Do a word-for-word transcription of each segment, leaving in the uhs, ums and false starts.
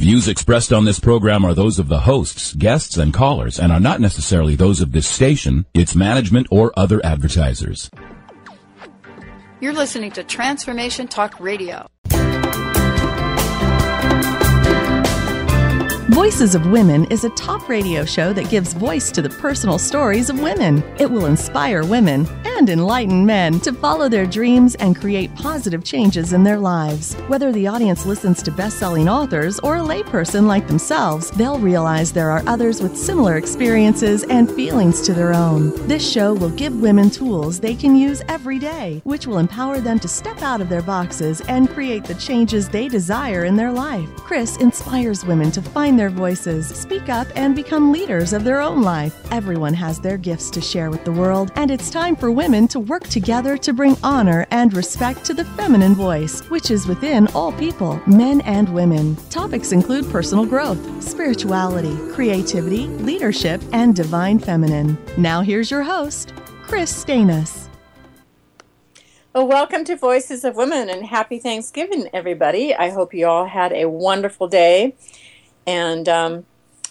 views expressed on this program are those of the hosts, guests, and callers, and are not necessarily those of this station, its management, or other advertisers. You're listening to Transformation Talk Radio. Voices of Women is a talk radio show that gives voice to the personal stories of women. It will inspire women and enlighten men to follow their dreams and create positive changes in their lives. Whether the audience listens to best-selling authors or a layperson like themselves, they'll realize there are others with similar experiences and feelings to their own. This show will give women tools they can use every day, which will empower them to step out of their boxes and create the changes they desire in their life. Chris inspires women to find their voices, speak up, and become leaders of their own life. Everyone has their gifts to share with the world, and it's time for women to work together to bring honor and respect to the feminine voice, which is within all people, men and women. Topics include personal growth, spirituality, creativity, leadership, and divine feminine. Now here's your host, Chris Stanis. Well, welcome to Voices of Women, and happy Thanksgiving, everybody. I hope you all had a wonderful day. And um,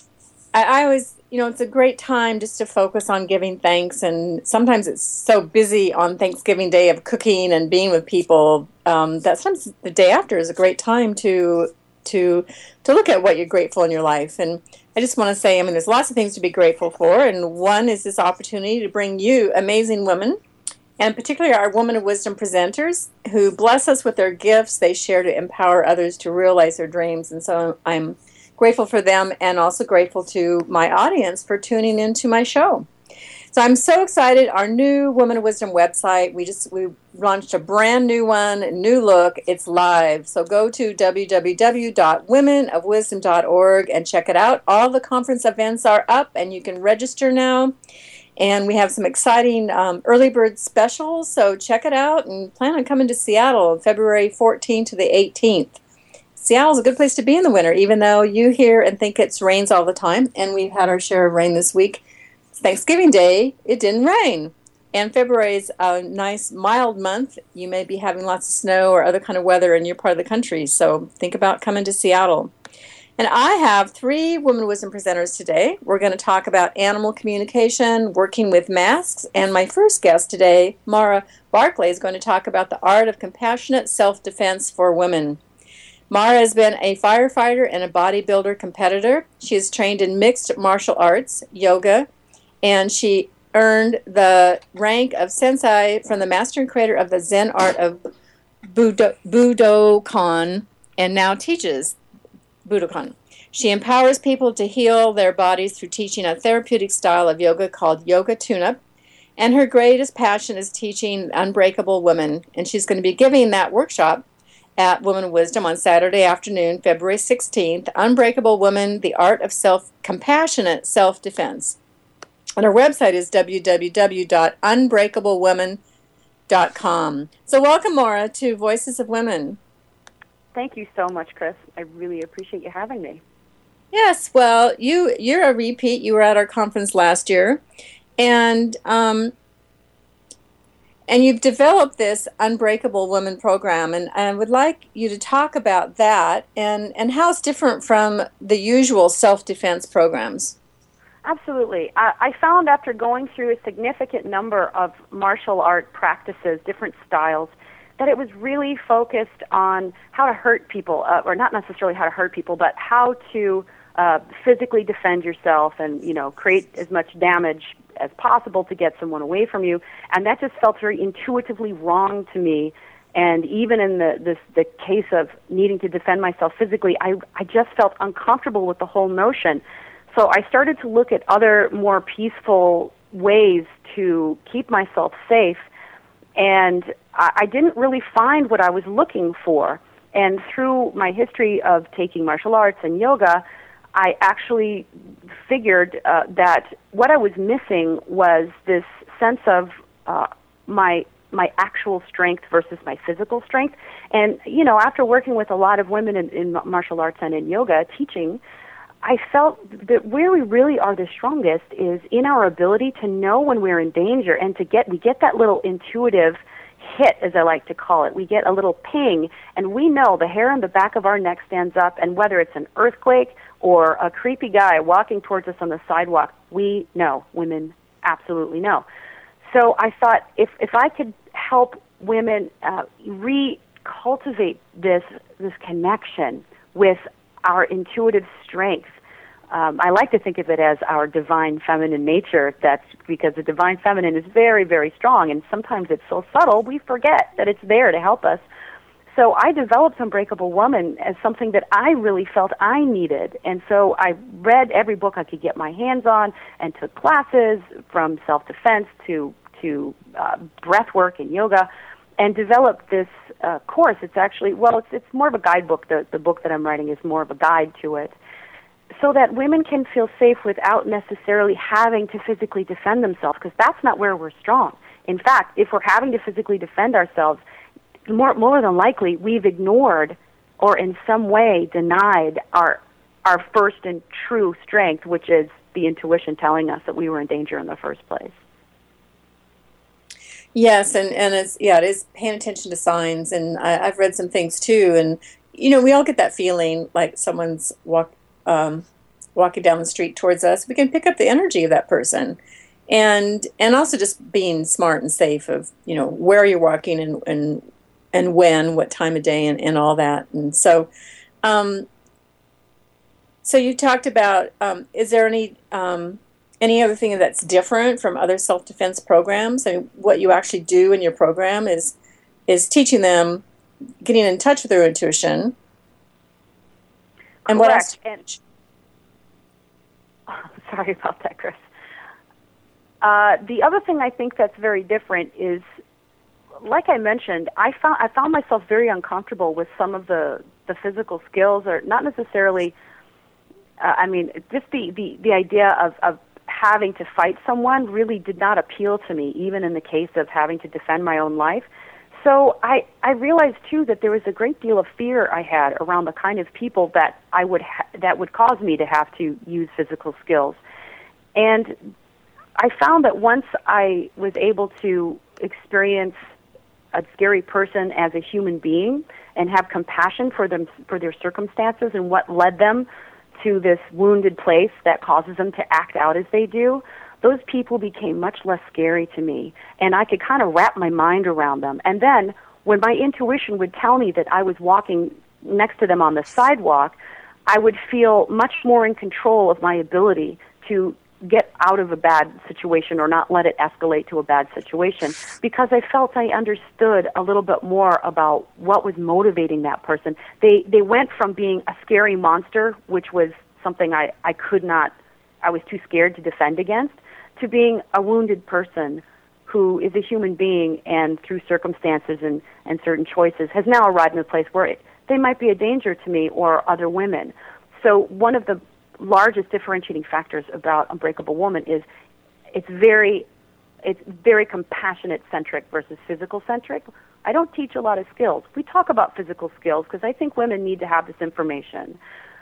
I, I always, you know, it's a great time just to focus on giving thanks. And sometimes it's so busy on Thanksgiving Day of cooking and being with people um, that sometimes the day after is a great time to to to look at what you're grateful in your life. And I just want to say, I mean, there's lots of things to be grateful for. And one is this opportunity to bring you amazing women, and particularly our Woman of Wisdom presenters who bless us with their gifts they share to empower others to realize their dreams. And so I'm grateful for them, and also grateful to my audience for tuning into my show. So I'm so excited. Our new Woman of Wisdom website, we just we launched a brand new one, new look. It's live. So go to w w w dot women of wisdom dot org and check it out. All the conference events are up, and you can register now. And we have some exciting um, early bird specials, so check it out, and plan on coming to Seattle February fourteenth to the eighteenth. Seattle's a good place to be in the winter, even though you hear and think it rains all the time, and we've had our share of rain this week. It's Thanksgiving Day, it didn't rain. And February is a nice, mild month. You may be having lots of snow or other kind of weather in your part of the country, so think about coming to Seattle. And I have three Women of Wisdom presenters today. We're going to talk about animal communication, working with masks, and my first guest today, Mara Barclay, is going to talk about the art of compassionate self-defense for women. Mara has been a firefighter and a bodybuilder competitor. She is trained in mixed martial arts, yoga, and she earned the rank of sensei from the master and creator of the Zen art of Budo- Budokan, and now teaches Budokan. She empowers people to heal their bodies through teaching a therapeutic style of yoga called Yoga Tune-Up, and her greatest passion is teaching Unbreakable Women, and she's going to be giving that workshop at Women of Wisdom on Saturday afternoon, February sixteenth, Unbreakable Woman, the Art of Self Compassionate Self-Defense. And our website is w w w dot unbreakable women dot com. So welcome, Mara, to Voices of Women. Thank you so much, Chris. I really appreciate you having me. Yes, well, you, you're a repeat. You were at our conference last year. And um, And you've developed this Unbreakable Woman program, and I would like you to talk about that and, and how it's different from the usual self-defense programs. Absolutely. I, I found after going through a significant number of martial art practices, different styles, that it was really focused on how to hurt people, uh, or not necessarily how to hurt people, but how to uh, physically defend yourself and, you know, create as much damage as possible to get someone away from you, and that just felt very intuitively wrong to me. And even in the this, the case of needing to defend myself physically, I, I just felt uncomfortable with the whole notion. So I started to look at other more peaceful ways to keep myself safe, and I, I didn't really find what I was looking for. And through my history of taking martial arts and yoga, I actually figured uh, that what I was missing was this sense of uh, my my actual strength versus my physical strength. And, you know, after working with a lot of women in, in martial arts and in yoga teaching, I felt that where we really are the strongest is in our ability to know when we're in danger and to get, we get that little intuitive hit, as I like to call it. We get a little ping, and we know the hair on the back of our neck stands up, and whether it's an earthquake or a creepy guy walking towards us on the sidewalk, we know. Women absolutely know. So I thought if, if I could help women uh, re-cultivate this, this connection with our intuitive strength, Um, I like to think of it as our divine feminine nature. That's because the divine feminine is very, very strong, and sometimes it's so subtle we forget that it's there to help us. So I developed Unbreakable Woman as something that I really felt I needed, and so I read every book I could get my hands on and took classes from self-defense to to uh, breath work and yoga, and developed this uh, course. It's actually, well, it's it's more of a guidebook. The the book that I'm writing is more of a guide to it, so that women can feel safe without necessarily having to physically defend themselves, because that's not where we're strong. In fact, if we're having to physically defend ourselves, more more than likely we've ignored or in some way denied our our first and true strength, which is the intuition telling us that we were in danger in the first place. Yes, and, and it's yeah, it is paying attention to signs, and I, I've read some things too, and you know, we all get that feeling like someone's walk um, walking down the street towards us. We can pick up the energy of that person, and and also just being smart and safe of, you know, where you're walking and and and when, what time of day, and, and all that. And so, um, so you talked about um, is there any um, Any other thing that's different from other self-defense programs? I mean, what you actually do in your program is is teaching them getting in touch with their intuition. And Correct. what else? And, oh, sorry about that, Chris. Uh, the other thing I think that's very different is, like I mentioned, I found I found myself very uncomfortable with some of the, the physical skills, or not necessarily. Uh, I mean, just the, the, the idea of, of having to fight someone really did not appeal to me, even in the case of having to defend my own life. So I, I realized too that there was a great deal of fear I had around the kind of people that I would ha- that would cause me to have to use physical skills. And I found that once I was able to experience a scary person as a human being and have compassion for them, for their circumstances and what led them to this wounded place that causes them to act out as they do, those people became much less scary to me, and I could kind of wrap my mind around them. And then when my intuition would tell me that I was walking next to them on the sidewalk, I would feel much more in control of my ability to get out of a bad situation or not let it escalate to a bad situation, because I felt I understood a little bit more about what was motivating that person. They they went from being a scary monster, which was something I, I could not, I was too scared to defend against, to being a wounded person who is a human being and through circumstances and, and certain choices has now arrived in a place where it, they might be a danger to me or other women. So one of the largest differentiating factors about Unbreakable Woman is it's very it's very compassionate centric versus physical centric. I don't teach a lot of skills. We talk about physical skills because I think women need to have this information.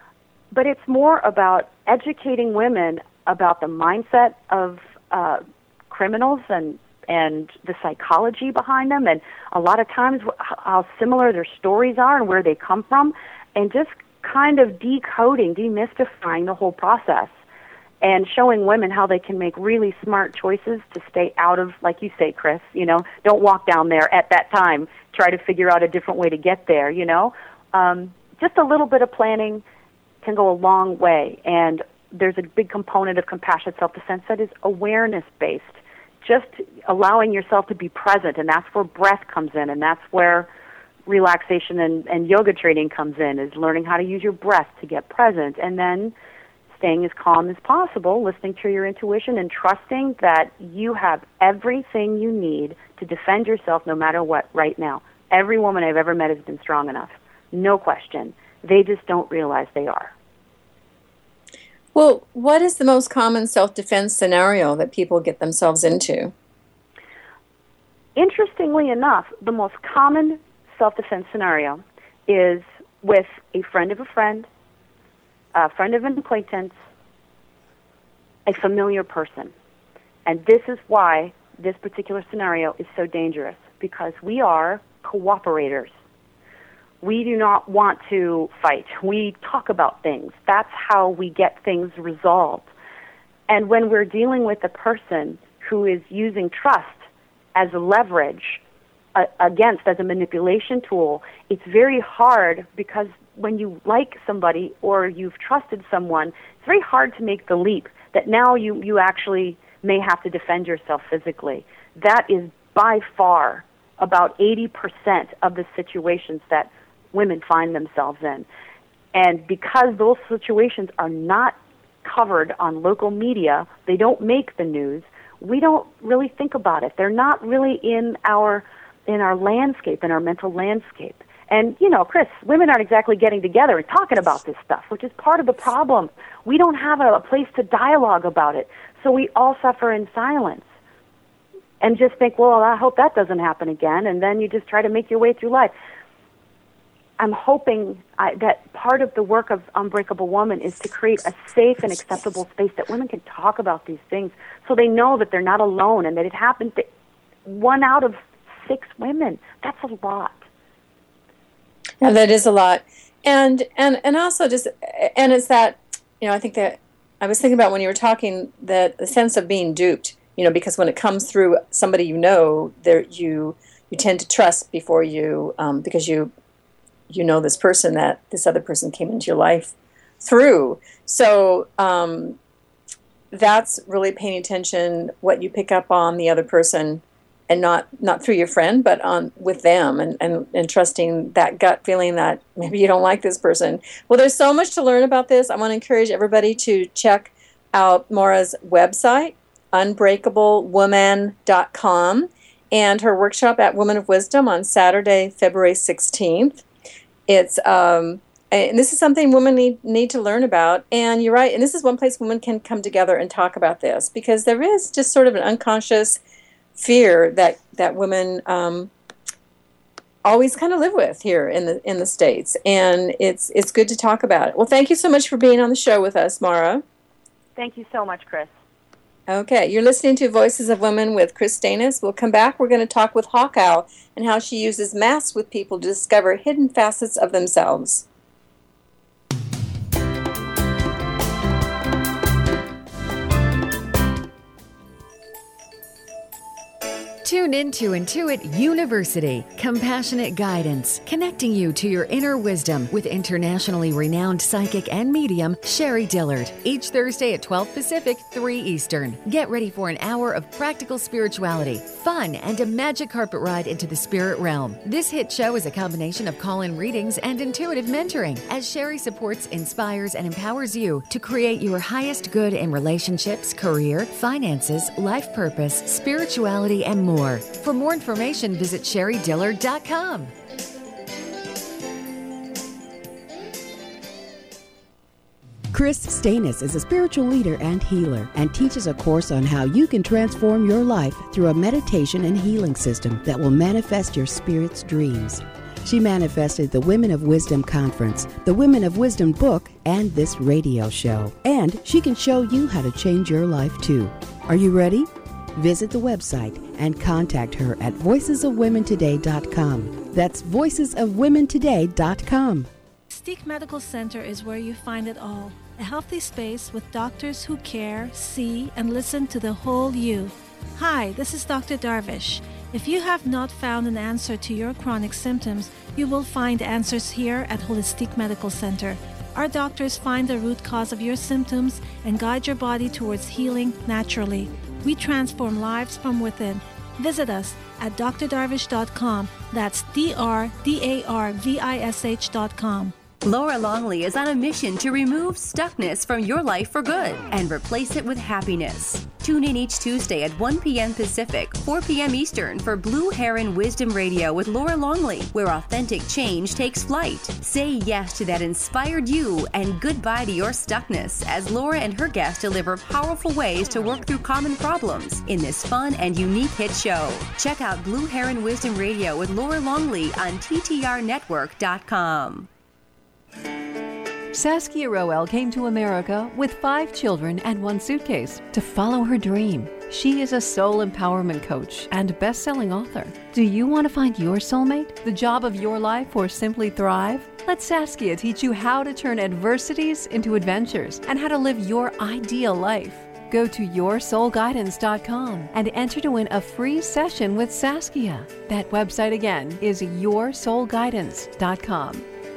But it's more about educating women about the mindset of uh, criminals and and the psychology behind them, and a lot of times how similar their stories are and where they come from, and just kind of decoding, demystifying the whole process and showing women how they can make really smart choices to stay out of, like you say, Chris, you know, don't walk down there at that time. Try to figure out a different way to get there, you know. Um, just a little bit of planning can go a long way, and there's a big component of compassionate self-defense that is awareness-based, just allowing yourself to be present, and that's where breath comes in, and that's where relaxation and, and yoga training comes in, is learning how to use your breath to get present, and then staying as calm as possible, listening to your intuition, and trusting that you have everything you need to defend yourself no matter what right now. Every woman I've ever met has been strong enough. No question. They just don't realize they are. Well, what is the most common self-defense scenario that people get themselves into? Interestingly enough, the most common self-defense scenario is with a friend of a friend, a friend of an acquaintance, a familiar person. And this is why this particular scenario is so dangerous, because we are cooperators. We do not want to fight. We talk about things. That's how we get things resolved. And when we're dealing with a person who is using trust as a leverage uh, against, as a manipulation tool, it's very hard, because when you like somebody or you've trusted someone, it's very hard to make the leap that now you, you actually may have to defend yourself physically. That is by far about eighty percent of the situations that women find themselves in. And because those situations are not covered on local media, they don't make the news, we don't really think about it. They're not really in our in our landscape, in our mental landscape. And, you know, Chris, women aren't exactly getting together and talking about this stuff, which is part of the problem. We don't have a, a place to dialogue about it, so we all suffer in silence and just think, well, I hope that doesn't happen again, and then you just try to make your way through life. I'm hoping I, that part of the work of Unbreakable Woman is to create a safe and acceptable space that women can talk about these things, so they know that they're not alone and that it happens to one out of six women. That's a lot. Yeah, that is a lot. And and and also just, and it's that, you know, I think that I was thinking about when you were talking, that the sense of being duped, you know, because when it comes through somebody you know, there you you tend to trust before you, um, because you you know this person that this other person came into your life through. So um, that's really paying attention what you pick up on the other person, and not not through your friend, but on with them, and, and, and trusting that gut feeling that maybe you don't like this person. Well, there's so much to learn about this. I want to encourage everybody to check out Maura's website, unbreakable woman dot com, and her workshop at Woman of Wisdom on Saturday, February sixteenth. It's um, and this is something women need need to learn about. And you're right, and this is one place women can come together and talk about this, because there is just sort of an unconscious fear that that women um, always kind of live with here in the in the States, and it's it's good to talk about it. Well, thank you so much for being on the show with us, Maura. Thank you so much, Chris. Okay, you're listening to Voices of Women with Chris Stanis. We'll come back. We're going to talk with Hawk Owl and how she uses masks with people to discover hidden facets of themselves. Tune in to Intuit University, compassionate guidance, connecting you to your inner wisdom with internationally renowned psychic and medium, Sherry Dillard, each Thursday at twelve Pacific, three Eastern. Get ready for an hour of practical spirituality, fun, and a magic carpet ride into the spirit realm. This hit show is a combination of call-in readings and intuitive mentoring, as Sherry supports, inspires, and empowers you to create your highest good in relationships, career, finances, life purpose, spirituality, and more. For more information, visit sherry dillard dot com. Chris Stanis is a spiritual leader and healer, and teaches a course on how you can transform your life through a meditation and healing system that will manifest your spirit's dreams. She manifested the Women of Wisdom Conference, the Women of Wisdom book, and this radio show. And she can show you how to change your life too. Are you ready? Visit the website and contact her at voices of women today dot com. That's voices of women today dot com. Holistic Medical Center is where you find it all. A healthy space with doctors who care, see, and listen to the whole you. Hi, this is Doctor Darvish. If you have not found an answer to your chronic symptoms, you will find answers here at Holistic Medical Center. Our doctors find the root cause of your symptoms and guide your body towards healing naturally. We transform lives from within. Visit us at d r darvish dot com. That's D R D A R V I S H dot com. Laura Longley is on a mission to remove stuckness from your life for good and replace it with happiness. Tune in each Tuesday at one p.m. Pacific, four p.m. Eastern for Blue Heron Wisdom Radio with Laura Longley, where authentic change takes flight. Say yes to that inspired you and goodbye to your stuckness as Laura and her guests deliver powerful ways to work through common problems in this fun and unique hit show. Check out Blue Heron Wisdom Radio with Laura Longley on T T R network dot com. Saskia Rowell came to America with five children and one suitcase to follow her dream. She is a soul empowerment coach and best-selling author. Do you want to find your soulmate, the job of your life, or simply thrive? Let Saskia teach you how to turn adversities into adventures and how to live your ideal life. Go to your soul guidance dot com and enter to win a free session with Saskia. That website again is your soul guidance dot com.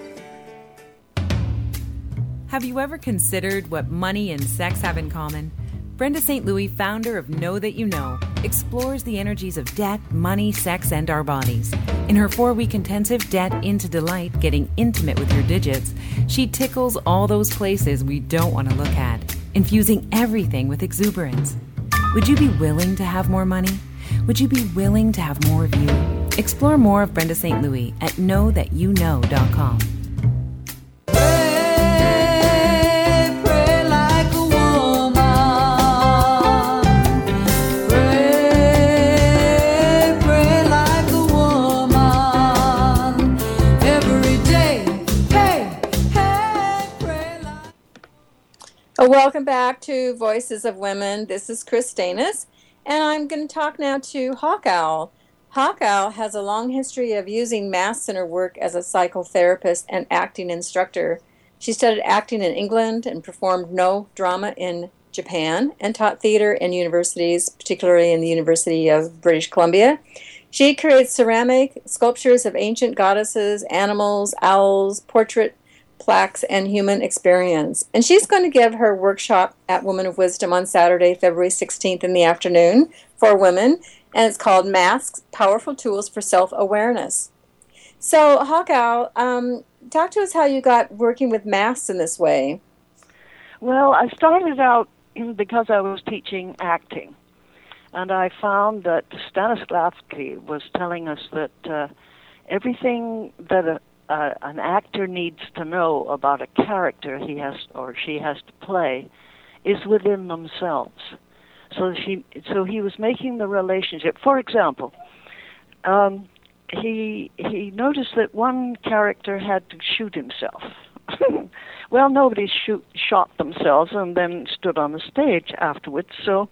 Have you ever considered what money and sex have in common? Brenda Saint Louis, founder of Know That You Know, explores the energies of debt, money, sex, and our bodies. In her four-week intensive Debt into Delight, Getting Intimate with Your Digits, she tickles all those places we don't want to look at, infusing everything with exuberance. Would you be willing to have more money? Would you be willing to have more of you? Explore more of Brenda Saint Louis at know that you know dot com. Welcome back to Voices of Women. This is Chris Stanis, and I'm going to talk now to Hawk Owl. Hawk Owl has a long history of using masks in her work as a psychotherapist and acting instructor. She studied acting in England and performed no drama in Japan and taught theater in universities, particularly in the University of British Columbia. She creates ceramic sculptures of ancient goddesses, animals, owls, portrait plaques, and human experience. And she's going to give her workshop at Woman of Wisdom on Saturday, February sixteenth in the afternoon for women, and it's called Masks, Powerful Tools for Self-Awareness. So, Hawk Owl, um, talk to us how you got working with masks in this way. Well, I started out because I was teaching acting, and I found that Stanislavski was telling us that uh, everything that a Uh, an actor needs to know about a character he has or she has to play is within themselves. So she, so he was making the relationship. For example, um, he he noticed that one character had to shoot himself. Well, nobody shoot, shot themselves and then stood on the stage afterwards. So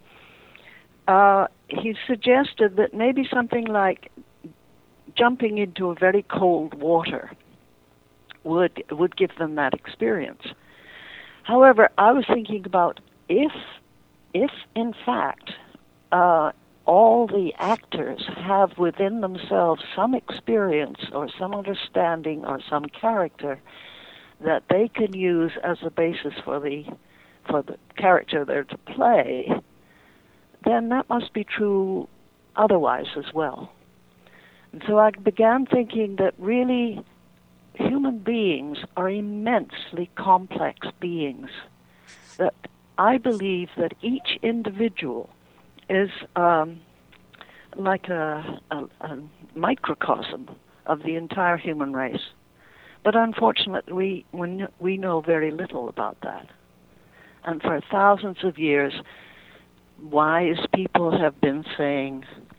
uh, he suggested that maybe something like jumping into a very cold water would would give them that experience. However, I was thinking about if, if in fact, uh, all the actors have within themselves some experience or some understanding or some character that they can use as a basis for the for the character they're to play, then that must be true otherwise as well. And so I began thinking that really human beings are immensely complex beings, that I believe that each individual is um, like a, a, a microcosm of the entire human race. But unfortunately, we, we, we know very little about that. And for thousands of years, wise people have been saying,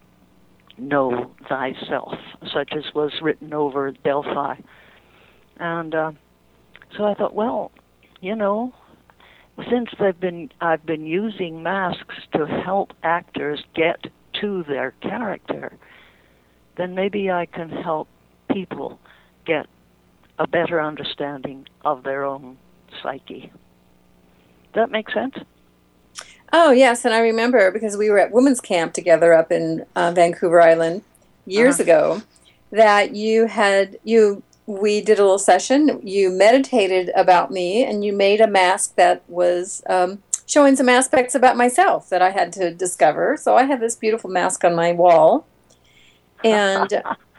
know thyself, such as was written over Delphi. And uh, so I thought, well, you know, since they've been, I've been using masks to help actors get to their character, then maybe I can help people get a better understanding of their own psyche. Does that make sense? Oh, yes, and I remember because we were at women's camp together up in uh, Vancouver Island years uh-huh. ago, that you had, you, we did a little session, you meditated about me, and you made a mask that was um, showing some aspects about myself that I had to discover. So I have this beautiful mask on my wall. And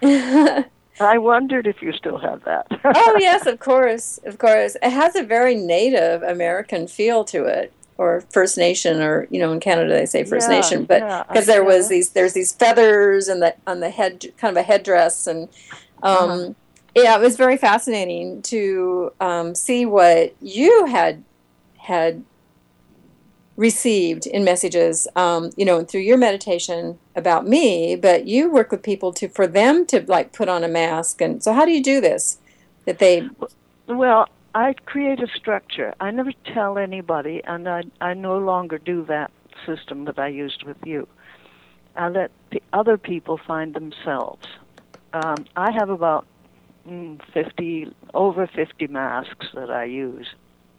I wondered if you still have that. Oh, yes, of course, of course. It has a very Native American feel to it. Or First Nation, or you know, in Canada they say First yeah, Nation, but because yeah, there was these, there's these feathers and the on the head, kind of a headdress, and um, uh-huh. yeah, it was very fascinating to um, see what you had had received in messages, um, you know, through your meditation about me. But you work with people to for them to like put on a mask, and so how do you do this? That they well, I create a structure. I never tell anybody, and I, I no longer do that system that I used with you. I let the other people find themselves. Um, I have about mm, fifty, over fifty masks that I use.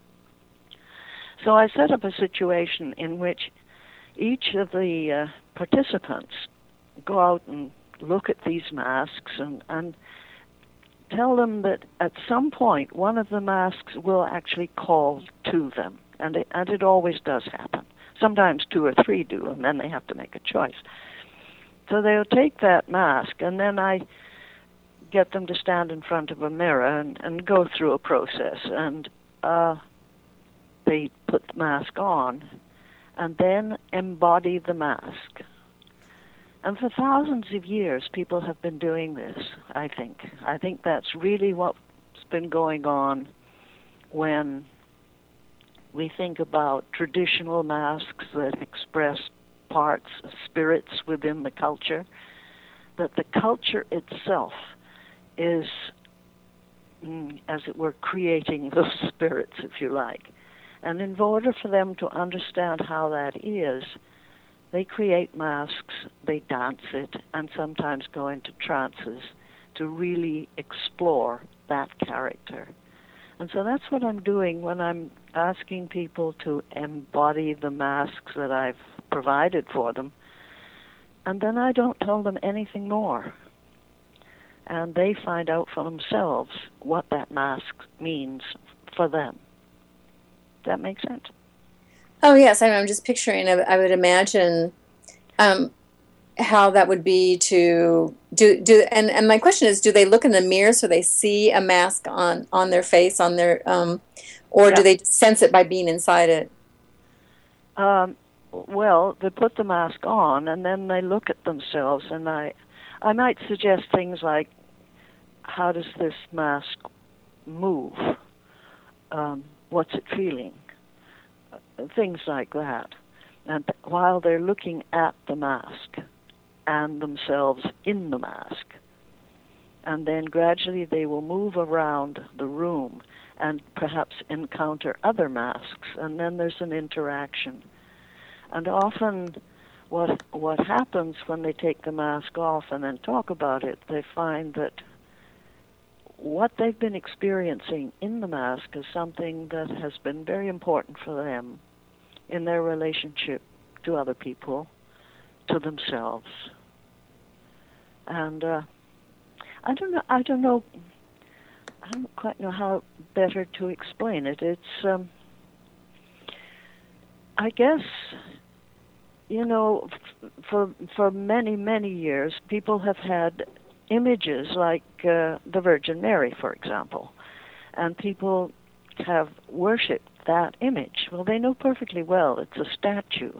So I set up a situation in which each of the uh, participants go out and look at these masks and, and tell them that at some point one of the masks will actually call to them, and it, and it always does happen. Sometimes two or three do, and then they have to make a choice. So they'll take that mask, and then I get them to stand in front of a mirror and, and go through a process, and uh, they put the mask on, and then embody the mask. And for thousands of years, people have been doing this, I think. I think that's really what's been going on when we think about traditional masks that express parts of spirits within the culture, that the culture itself is, as it were, creating those spirits, if you like. And in order for them to understand how that is, they create masks, they dance it, and sometimes go into trances to really explore that character. And so that's what I'm doing when I'm asking people to embody the masks that I've provided for them. And then I don't tell them anything more. And they find out for themselves what that mask means for them. Does that make sense? Oh, yes. I'm just picturing, I would imagine um, how that would be to do, do and, and my question is, do they look in the mirror so they see a mask on, on their face, on their, um, or yeah. do they sense it by being inside it? Um, well, they put the mask on, and then they look at themselves, and I, I might suggest things like, how does this mask move? Um, what's it feeling? Things like that. And while they're looking at the mask and themselves in the mask, and then gradually they will move around the room and perhaps encounter other masks, and then there's an interaction. And often what what happens when they take the mask off and then talk about it, they find that what they've been experiencing in the mask is something that has been very important for them in their relationship to other people, to themselves. And uh, I don't know. I don't know. I don't quite know how better to explain it. It's, um, I guess, you know, f- for for many many years, people have had images like uh, the Virgin Mary, for example, and people have worshipped that image. Well, they know perfectly well it's a statue.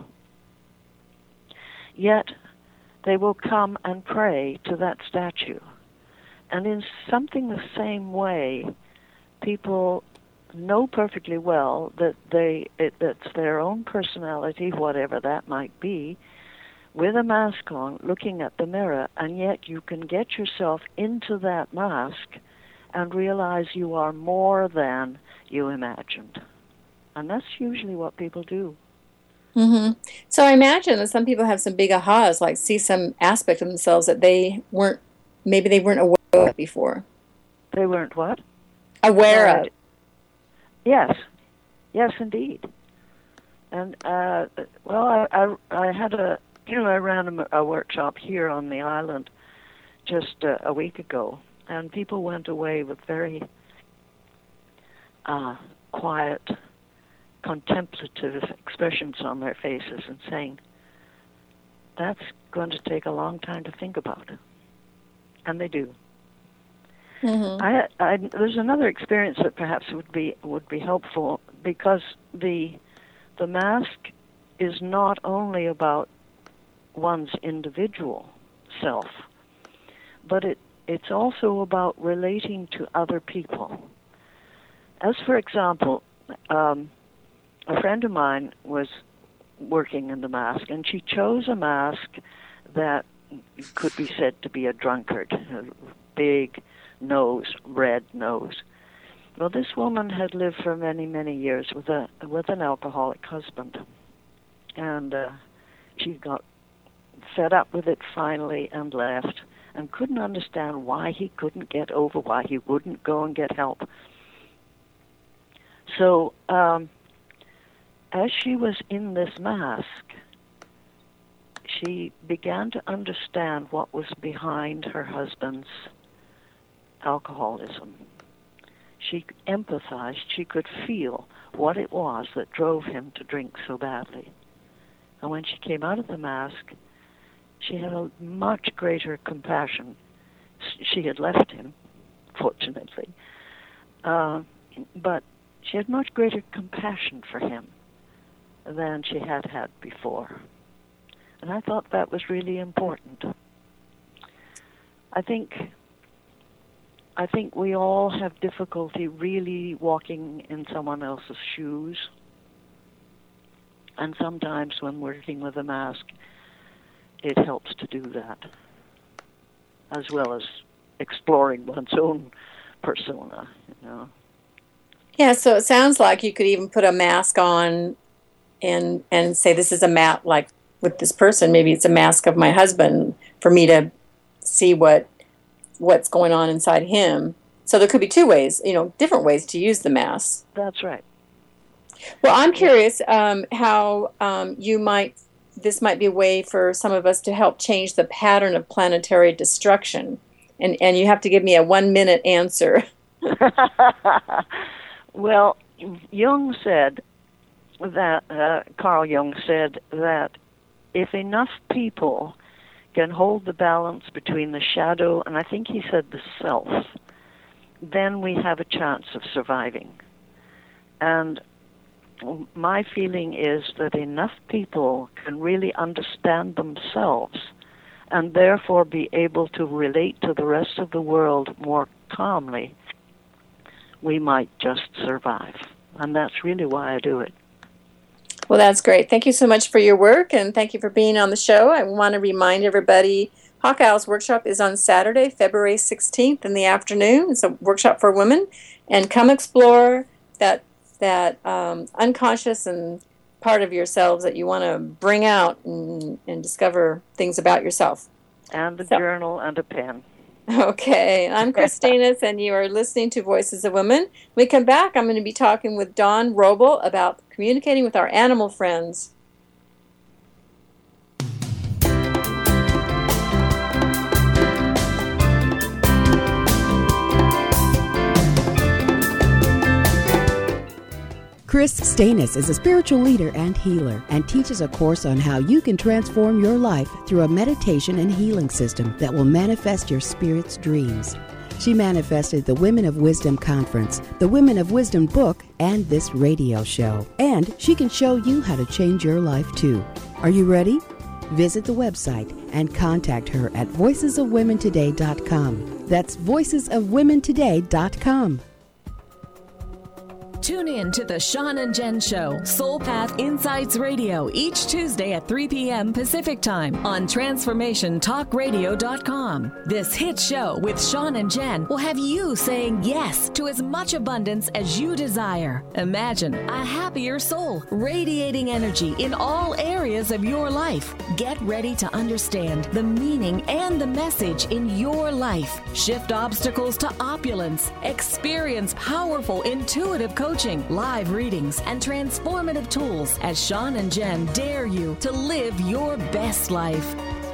Yet they will come and pray to that statue. And in something the same way, people know perfectly well that they it, that's their own personality, whatever that might be, with a mask on, looking at the mirror, and yet you can get yourself into that mask and realize you are more than you imagined. And that's usually what people do. Mm-hmm. So I imagine that some people have some big ahas, like see some aspect of themselves that they weren't, maybe they weren't aware of before. They weren't what? Aware uh, of. Yes. Yes, indeed. And, uh, well, I, I, I had a, you know, I ran a, a workshop here on the island just uh, a week ago, and people went away with very uh, quiet, contemplative expressions on their faces and saying, that's going to take a long time to think about. And they do. Mm-hmm. I, I, there's another experience that perhaps would be would be helpful, because the the mask is not only about one's individual self, but it it's also about relating to other people. As for example, um, a friend of mine was working in the mask, and she chose a mask that could be said to be a drunkard, a big nose, red nose. Well, this woman had lived for many, many years with a with an alcoholic husband, and uh, she got fed up with it finally and left, and couldn't understand why he couldn't get over, why he wouldn't go and get help. So, um, as she was in this mask, she began to understand what was behind her husband's alcoholism. She empathized, she could feel what it was that drove him to drink so badly. And when she came out of the mask, she had a much greater compassion. She had left him, fortunately, uh, but she had much greater compassion for him than she had had before. And I thought that was really important. I think I think we all have difficulty really walking in someone else's shoes. And sometimes when working with a mask, it helps to do that, as well as exploring one's own persona, you know. Yeah, so it sounds like you could even put a mask on and and say, this is a mat, like with this person, maybe it's a mask of my husband, for me to see what what's going on inside him. So there could be two ways, you know, different ways to use the mask. That's right. Well, I'm curious um, how um, you might, this might be a way for some of us to help change the pattern of planetary destruction. And, and you have to give me a one-minute answer. Well, Jung said that, uh, Carl Jung said that if enough people can hold the balance between the shadow and I think he said the self, then we have a chance of surviving. And my feeling is that enough people can really understand themselves and therefore be able to relate to the rest of the world more calmly, we might just survive. And that's really why I do it. Well, that's great. Thank you so much for your work, and thank you for being on the show. I want to remind everybody, Hawk Owl's workshop is on Saturday, February sixteenth in the afternoon. It's a workshop for women, and come explore that that um, unconscious and part of yourselves that you want to bring out and, and discover things about yourself. And a so. journal and a pen. Okay, I'm Christina, and you are listening to Voices of Women. When we come back, I'm going to be talking with Dawn Roble about communicating with our animal friends. Chris Stanis is a spiritual leader and healer and teaches a course on how you can transform your life through a meditation and healing system that will manifest your spirit's dreams. She manifested the Women of Wisdom Conference, the Women of Wisdom book, and this radio show. And she can show you how to change your life too. Are you ready? Visit the website and contact her at voices of women today dot com. That's voices of women today dot com. Tune in to the Sean and Jen Show, Soul Path Insights Radio, each Tuesday at three p.m. Pacific Time on transformation talk radio dot com. This hit show with Sean and Jen will have you saying yes to as much abundance as you desire. Imagine a happier soul, radiating energy in all areas of your life. Get ready to understand the meaning and the message in your life. Shift obstacles to opulence. Experience powerful, intuitive coaching, live readings, and transformative tools as Sean and Jen dare you to live your best life.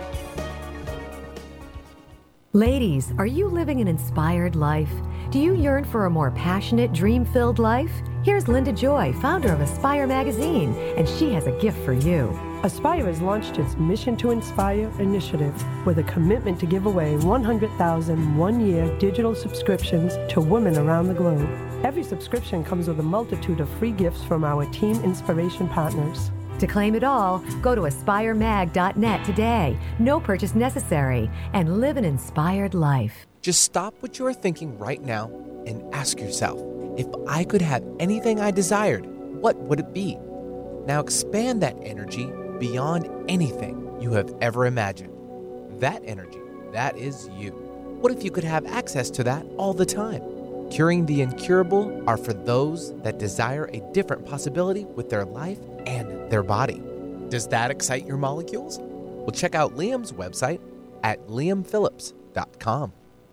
Ladies, are you living an inspired life? Do you yearn for a more passionate, dream-filled life? Here's Linda Joy, founder of Aspire Magazine, and she has a gift for you. Aspire has launched its Mission to Inspire initiative with a commitment to give away one hundred thousand one-year digital subscriptions to women around the globe. Every subscription comes with a multitude of free gifts from our team inspiration partners. To claim it all, go to aspire mag dot net today. No purchase necessary, and live an inspired life. Just stop what you are thinking right now and ask yourself, if I could have anything I desired, what would it be? Now expand that energy beyond anything you have ever imagined. That energy, that is you. What if you could have access to that all the time? Curing the incurable are for those that desire a different possibility with their life and their body. Does that excite your molecules? Well, check out Liam's website at liam phillips dot com.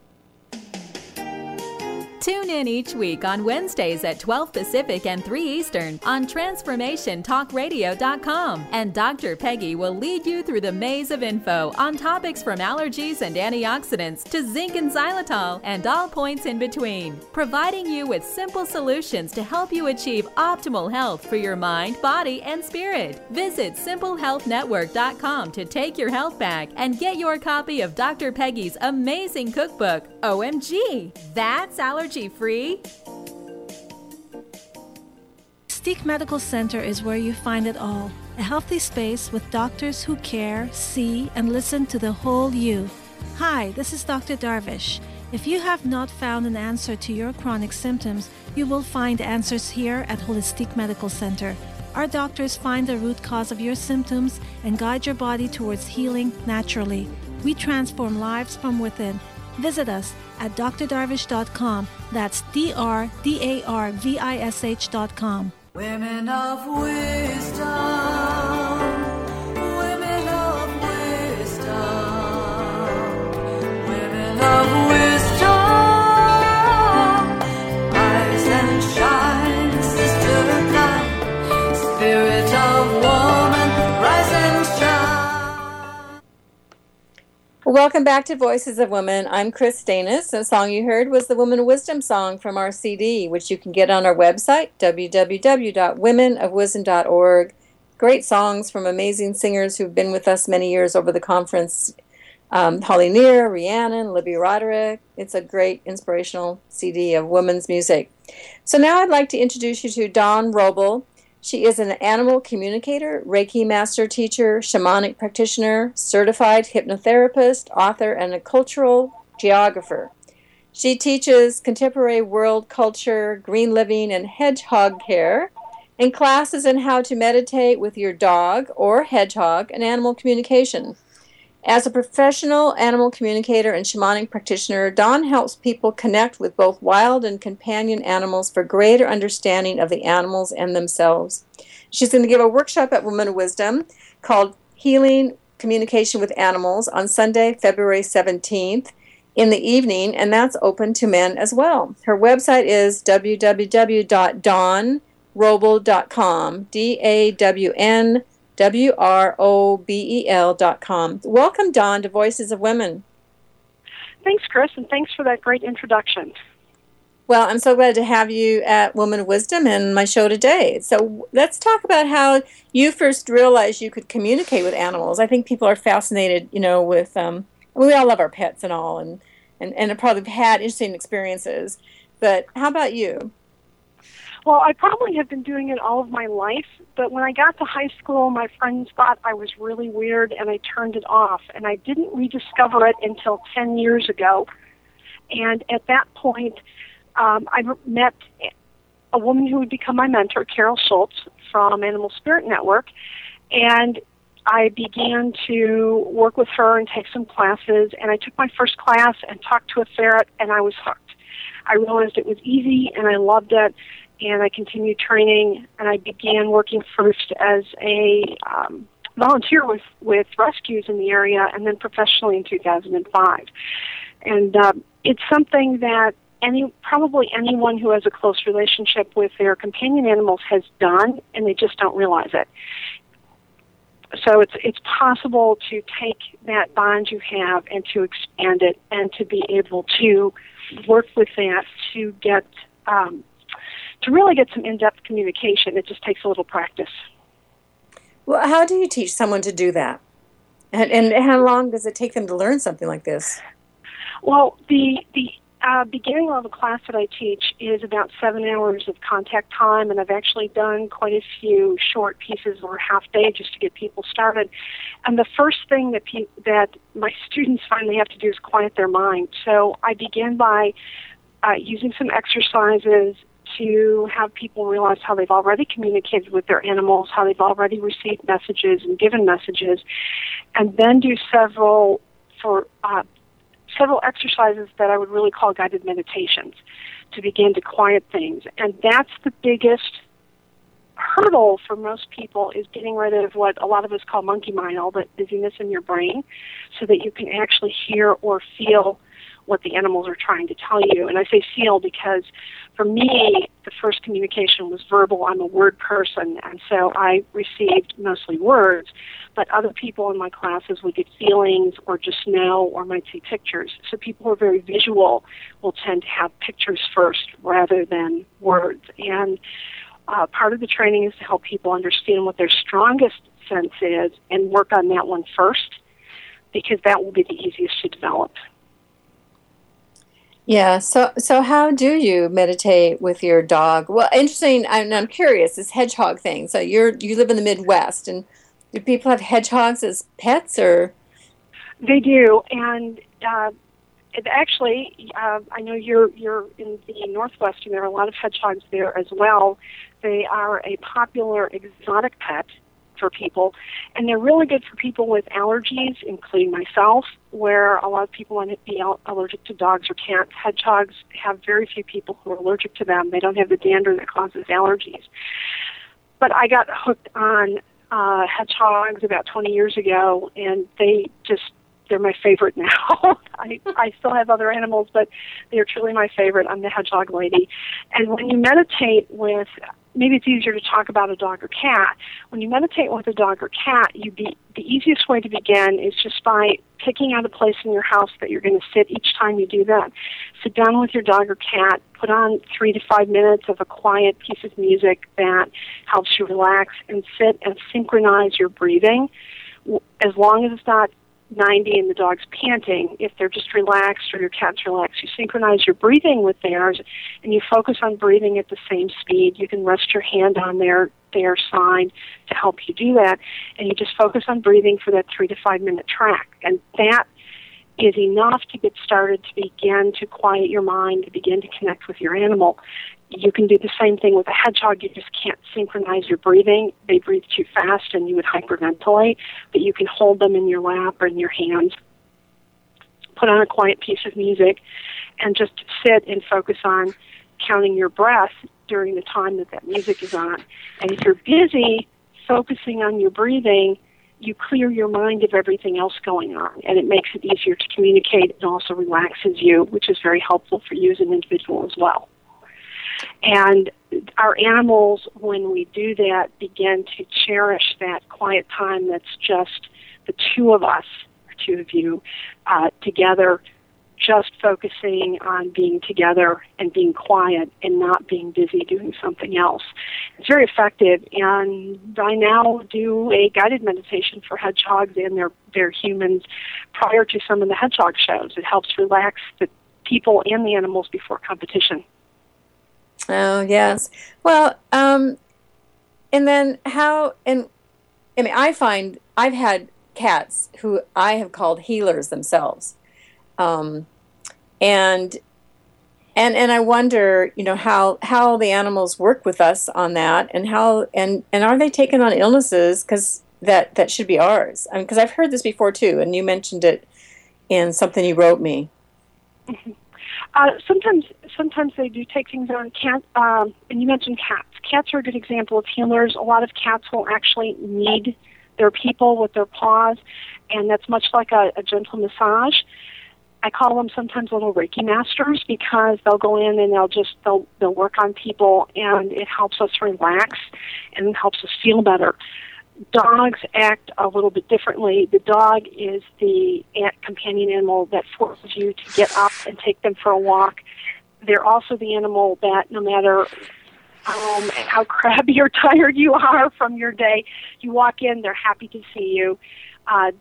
Tune in each week on Wednesdays at twelve Pacific and three Eastern on transformation talk radio dot com. And Doctor Peggy will lead you through the maze of info on topics from allergies and antioxidants to zinc and xylitol and all points in between, providing you with simple solutions to help you achieve optimal health for your mind, body, and spirit. Visit simple health network dot com to take your health back and get your copy of Doctor Peggy's amazing cookbook. O M G, that's allergy free. Mystique Medical Center is where you find it all. A healthy space with doctors who care, see, and listen to the whole you. Hi, this is Doctor Darvish. If you have not found an answer to your chronic symptoms, you will find answers here at Holistic Medical Center. Our doctors find the root cause of your symptoms and guide your body towards healing naturally. We transform lives from within. Visit us at d r darvish dot com. That's D R D A R V I S H dot com. Women of wisdom, women of wisdom, women of wisdom, rise and shine, sister light, spirit of woman, rise and shine. Welcome back to Voices of Women. I'm Chris Stanis. The song you heard was the Woman Wisdom song from our C D, which you can get on our website, w w w dot women of wisdom dot org. Great songs from amazing singers who've been with us many years over the conference. Um, Holly Near, Rhiannon, Libby Roderick. It's a great inspirational C D of women's music. So now I'd like to introduce you to Dawn Roble. She is an animal communicator, Reiki master teacher, shamanic practitioner, certified hypnotherapist, author, and a cultural geographer. She teaches contemporary world culture, green living, and hedgehog care, and classes in how to meditate with your dog or hedgehog and animal communication. As a professional animal communicator and shamanic practitioner, Dawn helps people connect with both wild and companion animals for greater understanding of the animals and themselves. She's going to give a workshop at Women of Wisdom called Healing Communication with Animals on Sunday, February seventeenth in the evening, and that's open to men as well. Her website is w w w dot dawn roble dot com, D A W N W R O B E L dot com. Welcome, Dawn, to Voices of Women. Thanks, Chris, and thanks for that great introduction. Well, I'm so glad to have you at Women of Wisdom and my show today. So let's talk about how you first realized you could communicate with animals. I think people are fascinated, you know, with, um, we all love our pets and all, and, and, and have probably had interesting experiences. But how about you? Well, I probably have been doing it all of my life, but when I got to high school, my friends thought I was really weird, and I turned it off. And I didn't rediscover it until ten years ago. And at that point, um, I met a woman who would become my mentor, Carol Schultz, from Animal Spirit Network, and I began to work with her and take some classes, and I took my first class and talked to a ferret, and I was hooked. I realized it was easy, and I loved it. And I continued training, and I began working first as a um, volunteer with, with rescues in the area, and then professionally in two thousand five. And um, it's something that any probably anyone who has a close relationship with their companion animals has done, and they just don't realize it. So it's it's possible to take that bond you have and to expand it, and to be able to work with that to get um, to really get some in-depth communication. It just takes a little practice. Well, how do you teach someone to do that? And, and how long does it take them to learn something like this? Well, the the uh, beginning level class that I teach is about seven hours of contact time, and I've actually done quite a few short pieces or half day just to get people started. And the first thing that pe- that my students find they have to do is quiet their mind. So I begin by uh, using some exercises to have people realize how they've already communicated with their animals, how they've already received messages and given messages, and then do several for uh, several exercises that I would really call guided meditations to begin to quiet things. And that's the biggest hurdle for most people, is getting rid of what a lot of us call monkey mind, all that busyness in your brain, so that you can actually hear or feel what the animals are trying to tell you. And I say feel because for me, the first communication was verbal. I'm a word person, and so I received mostly words, but other people in my classes would get feelings or just know or might see pictures. So people who are very visual will tend to have pictures first rather than words. And uh, part of the training is to help people understand what their strongest sense is and work on that one first, because that will be the easiest to develop. Yeah, so so how do you meditate with your dog? Well, interesting, I'm, I'm curious, this hedgehog thing. So you're you live in the Midwest, and do people have hedgehogs as pets, or? They do, and uh, it actually, uh, I know you're you're in the Northwest, and there are a lot of hedgehogs there as well. They are a popular exotic pet for people, and they're really good for people with allergies, including myself, where a lot of people want to be allergic to dogs or cats. Hedgehogs have very few people who are allergic to them. They don't have the dander that causes allergies. But I got hooked on uh, hedgehogs about twenty years ago, and they just, they're my favorite now. I, I still have other animals, but they're truly my favorite. I'm the hedgehog lady. And when you meditate with, maybe it's easier to talk about a dog or cat. When you meditate with a dog or cat, you be, the easiest way to begin is just by picking out a place in your house that you're going to sit each time you do that. Sit down with your dog or cat, put on three to five minutes of a quiet piece of music that helps you relax, and sit and synchronize your breathing. As long as it's not ninety and the dog's panting, if they're just relaxed or your cat's relaxed, you synchronize your breathing with theirs, and you focus on breathing at the same speed. You can rest your hand on their their side to help you do that, and you just focus on breathing for that three to five minute track. And that is enough to get started, to begin to quiet your mind, to begin to connect with your animal. You can do the same thing with a hedgehog. You just can't synchronize your breathing. They breathe too fast and you would hyperventilate, but you can hold them in your lap or in your hands. Put on a quiet piece of music and just sit and focus on counting your breath during the time that that music is on. And if you're busy focusing on your breathing, you clear your mind of everything else going on, and it makes it easier to communicate. It also relaxes you, which is very helpful for you as an individual as well. And our animals, when we do that, begin to cherish that quiet time that's just the two of us, or two of you, uh, together, just focusing on being together and being quiet and not being busy doing something else. It's very effective, and I now do a guided meditation for hedgehogs and their, their humans prior to some of the hedgehog shows. It helps relax the people and the animals before competition. Oh, yes. Well, um, and then how, and I mean, I find I've had cats who I have called healers themselves. Um, and, and, and I wonder, you know, how, how the animals work with us on that, and how, and, and are they taking on illnesses? Cause that, that should be ours. I mean, cause I've heard this before too, and you mentioned it in something you wrote me. Mm-hmm. Uh, sometimes, sometimes they do take things on. Cat, um, and you mentioned cats. Cats are a good example of healers. A lot of cats will actually knead their people with their paws, and that's much like a, a gentle massage. I call them sometimes little Reiki masters, because they'll go in and they'll just they'll they'll work on people, and it helps us relax and it helps us feel better. Dogs act a little bit differently. The dog is the companion animal that forces you to get up and take them for a walk. They're also the animal that, no matter um, how crabby or tired you are from your day, you walk in, they're happy to see you. Uh,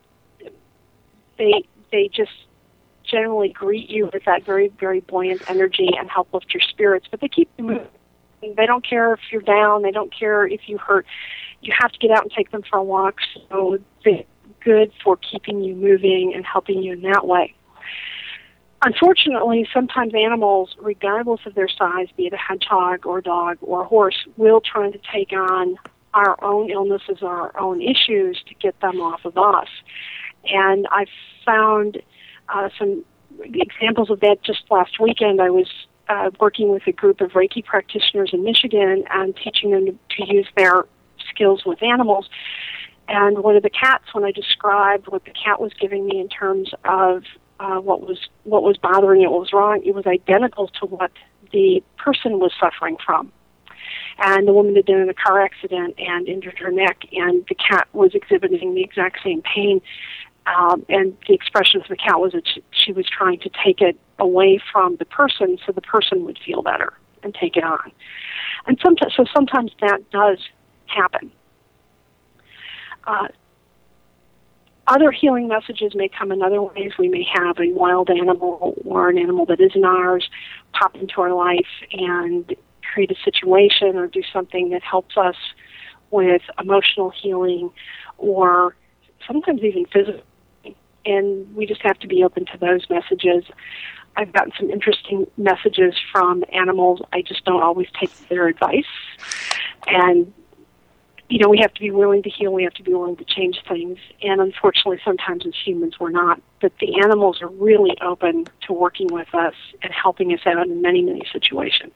they they just generally greet you with that very, very buoyant energy and help lift your spirits. But they keep you moving. They don't care if you're down. They don't care if you hurt. You have to get out and take them for a walk, so they're good for keeping you moving and helping you in that way. Unfortunately, sometimes animals, regardless of their size, be it a hedgehog or a dog or a horse, will try to take on our own illnesses or our own issues to get them off of us. And I've found uh, some examples of that, just last weekend, I was uh, working with a group of Reiki practitioners in Michigan and teaching them to, to use their skills with animals. And one of the cats, when I described what the cat was giving me in terms of uh, what was what was bothering it, what was wrong, it was identical to what the person was suffering from. And the woman had been in a car accident and injured her neck, and the cat was exhibiting the exact same pain. Um, and the expression of the cat was that she, she was trying to take it away from the person so the person would feel better and take it on. And sometimes, so sometimes that does happen. Uh, other healing messages may come in other ways. We may have a wild animal or an animal that isn't ours pop into our life and create a situation or do something that helps us with emotional healing or sometimes even physical. And we just have to be open to those messages. I've gotten some interesting messages from animals. I just don't always take their advice. And, you know, we have to be willing to heal. We have to be willing to change things. And unfortunately, sometimes as humans, we're not. But the animals are really open to working with us and helping us out in many, many situations.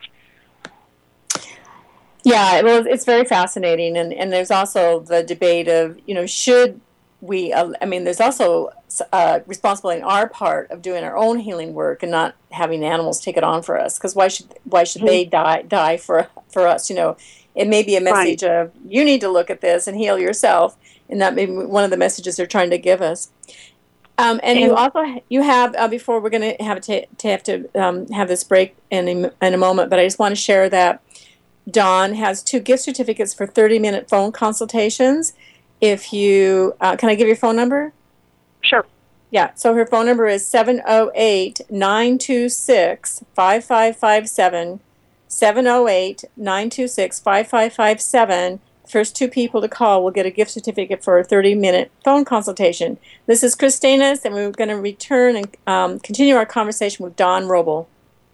Yeah, well, it's very fascinating. And, and there's also the debate of, you know, should we, uh, I mean, there's also uh, responsibility on our part of doing our own healing work and not having animals take it on for us. Because why should why should mm-hmm. they die die for for us? You know, it may be a message right. of you need to look at this and heal yourself, and that may be one of the messages they're trying to give us. Um, and, and you also you have uh, before we're going to have to, to have to um, have this break in a, in a moment, but I just want to share that Dawn has two gift certificates for thirty minute phone consultations. If you, uh, can I give your phone number? Sure. Yeah, so her phone number is seven oh eight, nine two six, five five five seven, seven oh eight, nine two six, five five five seven. First two people to call will get a gift certificate for a thirty minute phone consultation. This is Chris Stanis, and we're going to return and um, continue our conversation with Dawn Roble.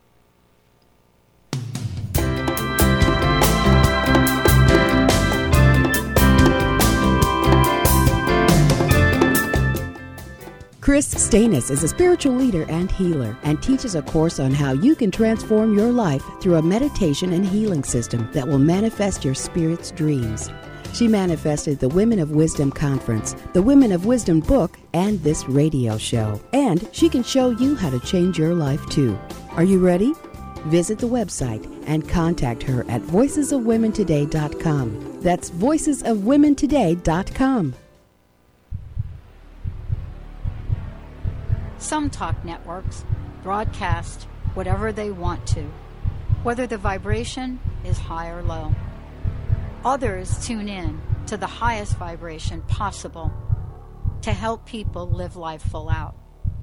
Chris Stanis is a spiritual leader and healer and teaches a course on how you can transform your life through a meditation and healing system that will manifest your spirit's dreams. She manifested the Women of Wisdom Conference, the Women of Wisdom book, and this radio show. And she can show you how to change your life too. Are you ready? Visit the website and contact her at voices of women today dot com. That's voices of women today dot com. Some talk networks broadcast whatever they want to, whether the vibration is high or low. Others tune in to the highest vibration possible to help people live life full out.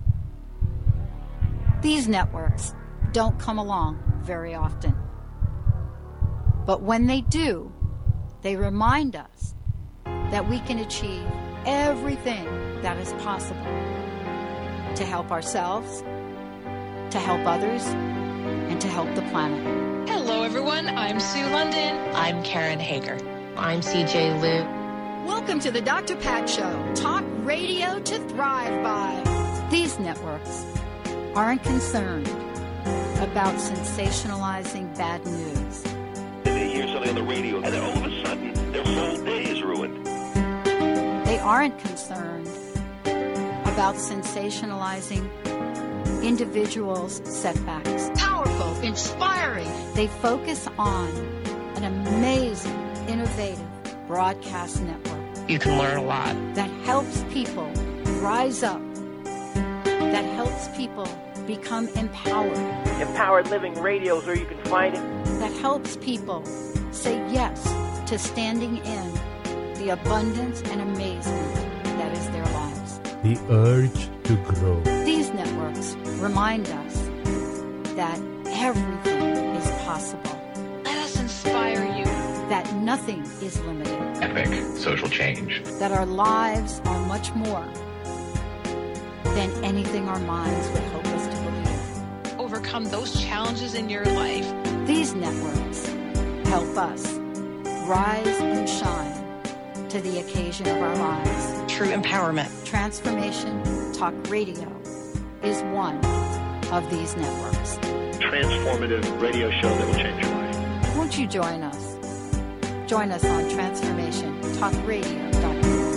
These networks don't come along very often. But when they do, they remind us that we can achieve everything that is possible to help ourselves, to help others, and to help the planet. Hello, everyone. I'm Sue London. I'm Karen Hager. I'm C J Liu. Welcome to the Doctor Pat Show, talk radio to thrive by. These networks aren't concerned about sensationalizing bad news. They hear something on the radio, and then all of a sudden, their whole day is ruined. They aren't concerned about sensationalizing individuals' setbacks. Powerful, inspiring. They focus on an amazing, innovative broadcast network. You can learn a lot. That helps people rise up. That helps people become empowered. Empowered Living Radio is where you can find it. That helps people say yes to standing in the abundance and amazement that is their lives. The urge to grow. These networks remind us that everything is possible. Let us inspire you. That nothing is limited. Epic social change. That our lives are much more than anything our minds would hope us to believe. Overcome those challenges in your life. These networks help us rise and shine to the occasion of our lives. True empowerment. Transformation Talk Radio is one of these networks. Transformative radio show that will change your life. Won't you join us? Join us on transformation talk radio dot com.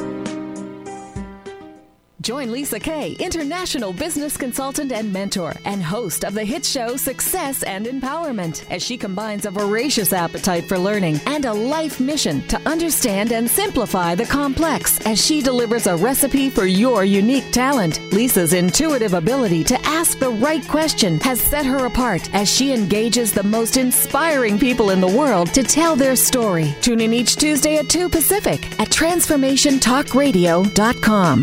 Join Lisa Kay, international business consultant and mentor, and host of the hit show Success and Empowerment, as she combines a voracious appetite for learning and a life mission to understand and simplify the complex as she delivers a recipe for your unique talent. Lisa's intuitive ability to ask the right question has set her apart as she engages the most inspiring people in the world to tell their story. Tune in each Tuesday at two Pacific at transformation talk radio dot com.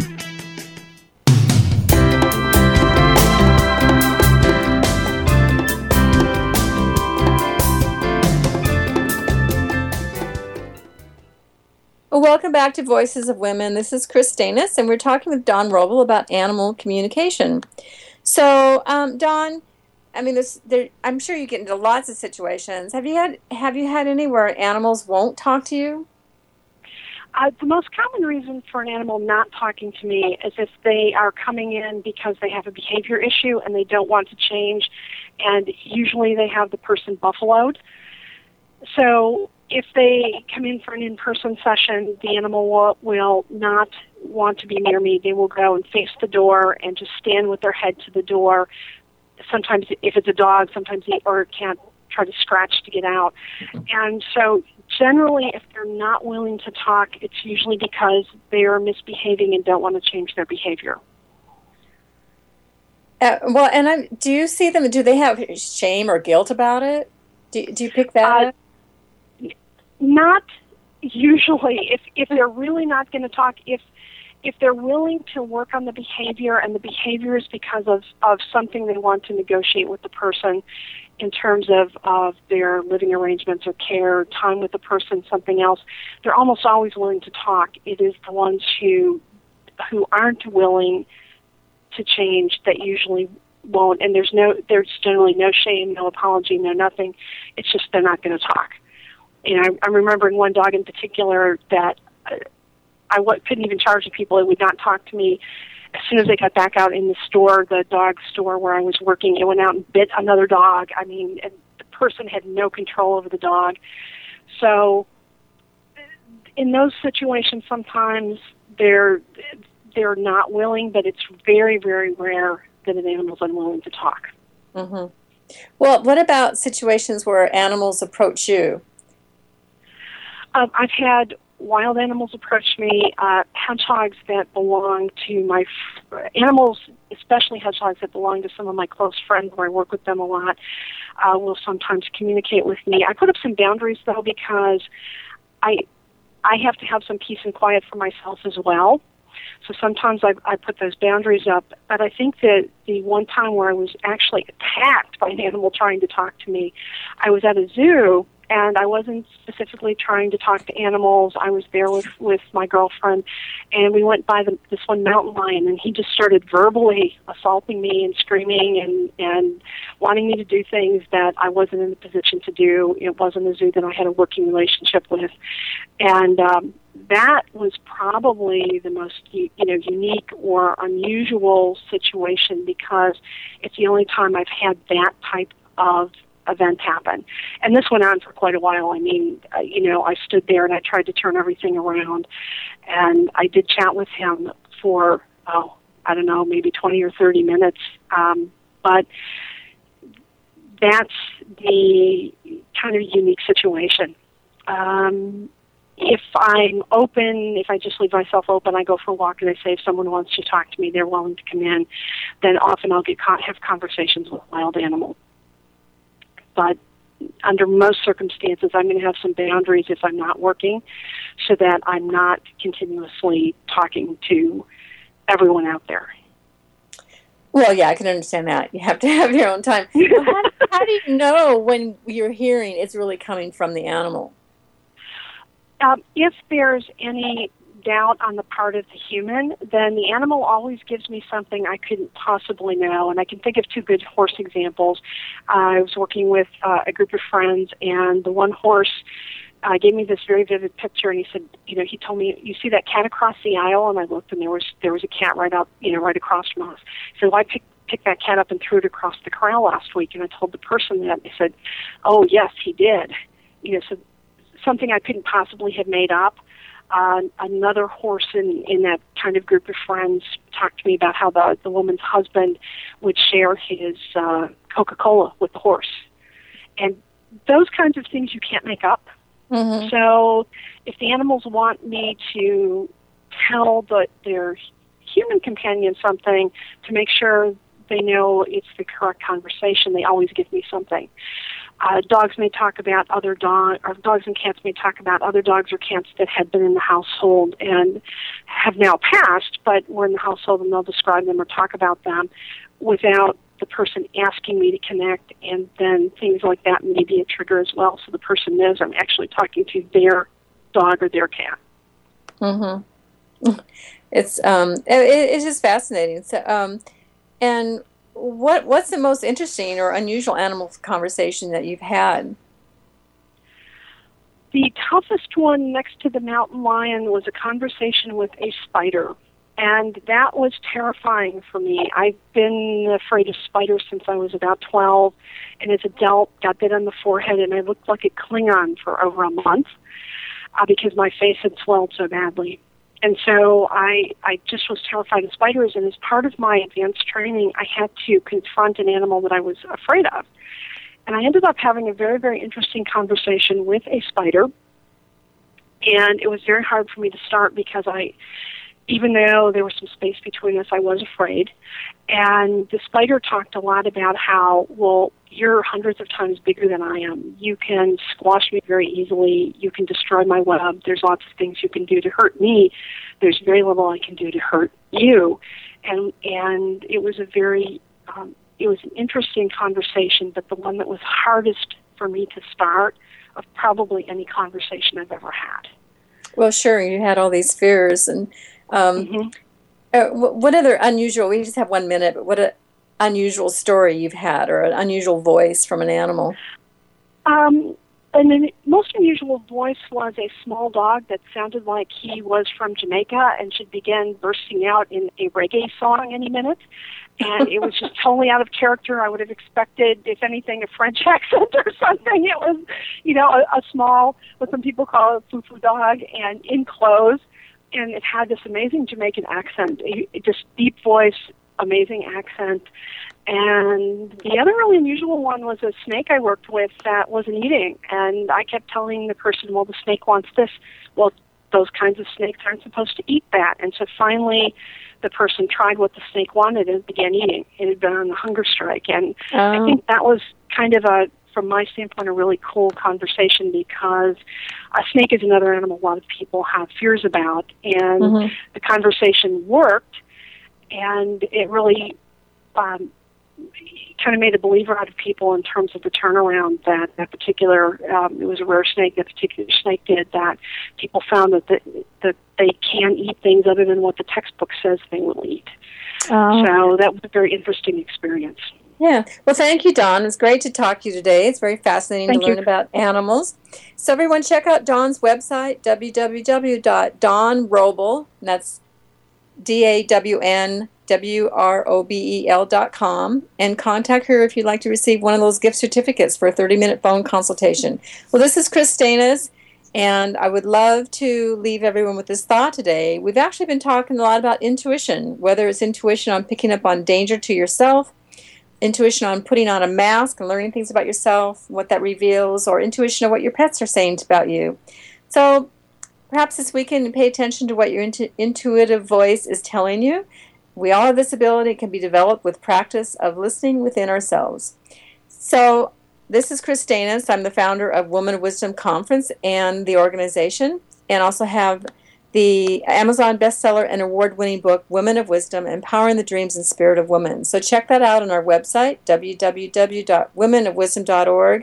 Well, welcome back to Voices of Women. This is Chris Stanis, and we're talking with Dawn Roble about animal communication. So, um, Dawn, I mean, this, there, I'm sure you get into lots of situations. Have you had Have you had any where animals won't talk to you? Uh, the most common reason for an animal not talking to me is if they are coming in because they have a behavior issue and they don't want to change, and usually they have the person buffaloed. So if they come in for an in-person session, the animal will, will not want to be near me. They will go and face the door and just stand with their head to the door. Sometimes if it's a dog, sometimes the or it can't try to scratch to get out. And so generally, if they're not willing to talk, it's usually because they are misbehaving and don't want to change their behavior. Uh, well, and I'm, do you see them, do they have shame or guilt about it? Do, do you pick that uh, up? Not usually. If if they're really not going to talk, if if they're willing to work on the behavior, and the behavior is because of, of something they want to negotiate with the person in terms of, of their living arrangements or care, time with the person, something else, they're almost always willing to talk. It is the ones who who aren't willing to change that usually won't, and there's no there's generally no shame, no apology, no nothing. It's just they're not going to talk. You know, I'm remembering one dog in particular that uh, I w- couldn't even charge the people. It would not talk to me. As soon as they got back out in the store, the dog store where I was working, it went out and bit another dog. I mean, and the person had no control over the dog. So in those situations, sometimes they're they're not willing, but it's very, very rare that an animal's unwilling to talk. Mm-hmm. Well, what about situations where animals approach you? Um, I've had wild animals approach me, uh, hedgehogs that belong to my f- animals, especially hedgehogs that belong to some of my close friends where I work with them a lot, uh, will sometimes communicate with me. I put up some boundaries, though, because I I have to have some peace and quiet for myself as well. So sometimes I, I put those boundaries up. But I think that the one time where I was actually attacked by an animal trying to talk to me, I was at a zoo, and I wasn't specifically trying to talk to animals. I was there with, with my girlfriend, and we went by the, this one mountain lion, and he just started verbally assaulting me and screaming and, and wanting me to do things that I wasn't in the position to do. It wasn't a zoo that I had a working relationship with. And um, that was probably the most you know unique or unusual situation, because it's the only time I've had that type of event happen. And this went on for quite a while. I mean, uh, you know, I stood there and I tried to turn everything around, and I did chat with him for, oh, I don't know, maybe twenty or thirty minutes. Um, but that's the kind of unique situation. Um, if I'm open, if I just leave myself open, I go for a walk and I say if someone wants to talk to me, they're willing to come in, then often I'll get con- have conversations with wild animals. But under most circumstances, I'm going to have some boundaries if I'm not working, so that I'm not continuously talking to everyone out there. Well, yeah, I can understand that. You have to have your own time. Well, how, how do you know when you're hearing it's really coming from the animal? Um, if there's any doubt on the part of the human, then the animal always gives me something I couldn't possibly know. And I can think of two good horse examples. Uh, I was working with uh, a group of friends, and the one horse uh, gave me this very vivid picture, and he said, you know, he told me, you see that cat across the aisle? And I looked, and there was there was a cat right out, you know, right across from us. He said, well, I picked picked that cat up and threw it across the corral last week. And I told the person that, and they said, oh, yes, he did. You know, so something I couldn't possibly have made up. Uh, another horse in, in that kind of group of friends talked to me about how the, the woman's husband would share his uh, Coca-Cola with the horse. And those kinds of things you can't make up. Mm-hmm. So if the animals want me to tell the, their human companion something to make sure they know it's the correct conversation, they always give me something. Uh, dogs may talk about other dogs, or dogs and cats may talk about other dogs or cats that had been in the household and have now passed, but were in the household, and they'll describe them or talk about them without the person asking me to connect, and then things like that may be a trigger as well, so the person knows I'm actually talking to their dog or their cat. Mm-hmm. It's um, it, it's just fascinating. So, um, and what what's the most interesting or unusual animal conversation that you've had? The toughest one next to the mountain lion was a conversation with a spider, and that was terrifying for me. I've been afraid of spiders since I was about twelve, and as an adult got bit on the forehead, and I looked like a Klingon for over a month uh, because my face had swelled so badly. And so I, I just was terrified of spiders, and as part of my advanced training, I had to confront an animal that I was afraid of. And I ended up having a very, very interesting conversation with a spider, and it was very hard for me to start because I, even though there was some space between us, I was afraid. And the spider talked a lot about how, well, you're hundreds of times bigger than I am. You can squash me very easily. You can destroy my web. There's lots of things you can do to hurt me. There's very little I can do to hurt you. And and it was a very, um, it was an interesting conversation, but the one that was hardest for me to start of probably any conversation I've ever had. Well, sure, you had all these fears. And um, mm-hmm. uh, what other unusual, we just have one minute, but what a unusual story you've had or an unusual voice from an animal? Um, and the most unusual voice was a small dog that sounded like he was from Jamaica and should begin bursting out in a reggae song any minute. And it was just totally out of character. I would have expected, if anything, a French accent or something. It was, you know, a, a small, what some people call a foo-foo dog, and in clothes. And it had this amazing Jamaican accent, it, it just deep voice, amazing accent. And the other really unusual one was a snake I worked with that wasn't eating. And I kept telling the person, well, the snake wants this. Well, those kinds of snakes aren't supposed to eat that. And so finally the person tried what the snake wanted and began eating. It had been on a hunger strike. And oh. I think that was kind of a, from my standpoint, a really cool conversation because a snake is another animal a lot of people have fears about. And mm-hmm. the conversation worked. And it really um, kind of made a believer out of people in terms of the turnaround that that particular, um, it was a rare snake, that particular snake did, that people found that the, that they can eat things other than what the textbook says they will eat. Oh. So that was a very interesting experience. Yeah. Well, thank you, Dawn. It's great to talk to you today. It's very fascinating thank to learn you. about animals. So everyone check out Dawn's website, w w w dot dawn wrobel, and that's D A W N W R O B E L dot com, and contact her if you'd like to receive one of those gift certificates for a thirty-minute phone consultation. Well, this is Chris Stanis, and I would love to leave everyone with this thought today. We've actually been talking a lot about intuition, whether it's intuition on picking up on danger to yourself, intuition on putting on a mask and learning things about yourself, what that reveals, or intuition of what your pets are saying about you. So perhaps this weekend, pay attention to what your intu- intuitive voice is telling you. We all have this ability. It can be developed with practice of listening within ourselves. So this is Chris Stanis. I'm the founder of Woman of Wisdom Conference and the organization, and also have the Amazon bestseller and award-winning book, Women of Wisdom, Empowering the Dreams and Spirit of Women. So check that out on our website, w w w dot women of wisdom dot org.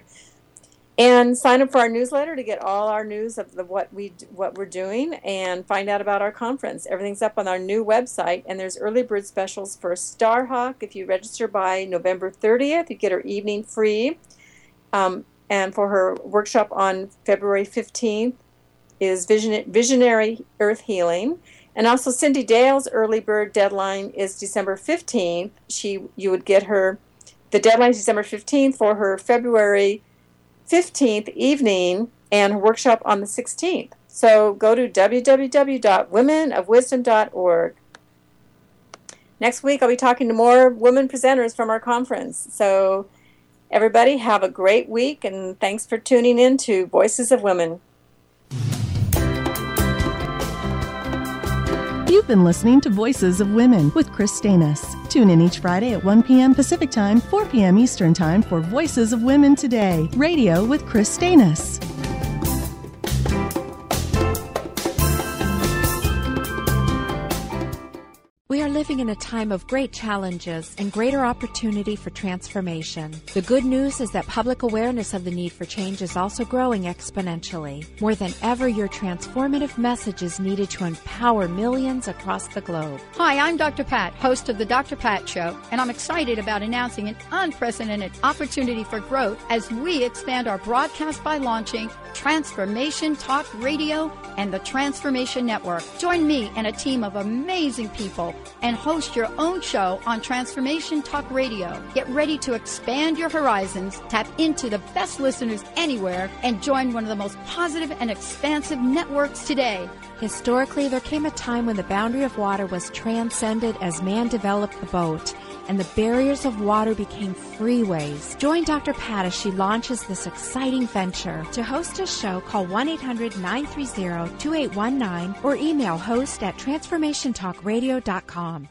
And sign up for our newsletter to get all our news of the, what, we, what we're doing and find out about our conference. Everything's up on our new website, and there's early bird specials for Starhawk. If you register by November thirtieth, you get her evening free. Um, and for her workshop on February fifteenth is Vision, Visionary Earth Healing. And also Cindy Dale's early bird deadline is December fifteenth. She, you would get her, the deadline is December fifteenth for her February fifteenth evening and her workshop on the sixteenth. So go to w w w dot women of wisdom dot org. Next week I'll be talking to more women presenters from our conference. So everybody have a great week, and thanks for tuning in to Voices of Women. You've been listening to Voices of Women with Chris Stanis. Tune in each Friday at one p.m. Pacific Time, four p.m. Eastern Time for Voices of Women Today, radio with Chris Stanis. We are living in a time of great challenges and greater opportunity for transformation. The good news is that public awareness of the need for change is also growing exponentially. More than ever, your transformative message is needed to empower millions across the globe. Hi, I'm Doctor Pat, host of the Doctor Pat Show, and I'm excited about announcing an unprecedented opportunity for growth as we expand our broadcast by launching Transformation Talk Radio and the Transformation Network. Join me and a team of amazing people and host your own show on Transformation Talk Radio. Get ready to expand your horizons, tap into the best listeners anywhere, and join one of the most positive and expansive networks today. Historically, there came a time when the boundary of water was transcended as man developed the boat, and the barriers of water became freeways. Join Doctor Pat as she launches this exciting venture. To host a show, call one eight hundred nine three zero two eight one nine or email host at transformation talk radio dot com.